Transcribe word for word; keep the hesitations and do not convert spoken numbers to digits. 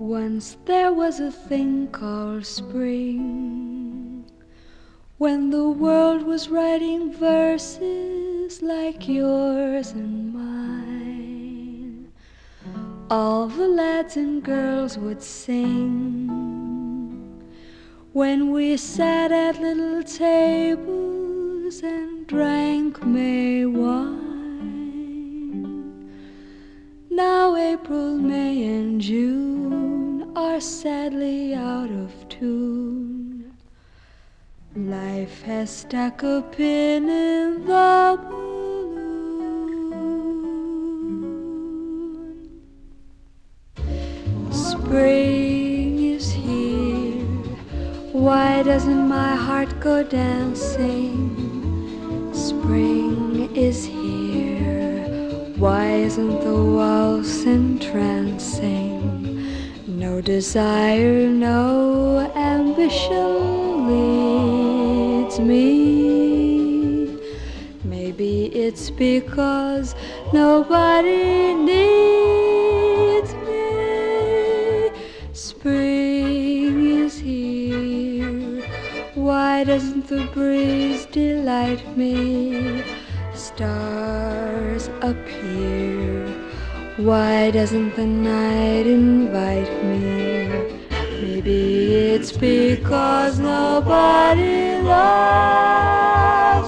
Once there was a thing called spring, when the world was writing verses like yours and mine. All the lads and girls would sing when we sat at little tables and drank May wine. Now April, May, and June are sadly out of tune. Life has stuck a pin in the balloon. Spring is here. Why doesn't my heart go dancing? Spring is here. Why isn't the waltz entrancing? No desire, no ambition leads me. Maybe it's because nobody needs me. Spring is here. Why doesn't the breeze delight me? Stars appear. Why doesn't the night invite me? Maybe it's because nobody loves